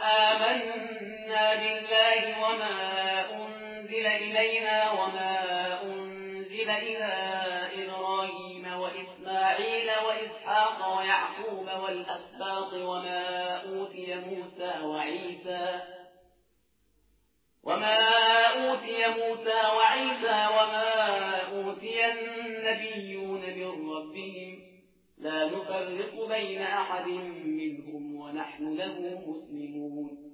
آمنا بالله وما أنزل إلينا وما أنزل إلى إبراهيم وإسماعيل وإسحاق ويعقوب والأسباط وما أوتي موسى وعيسى وما أوتي النبيون من ربهم لا نفرق بين أحد منهم ونحن له مسلمون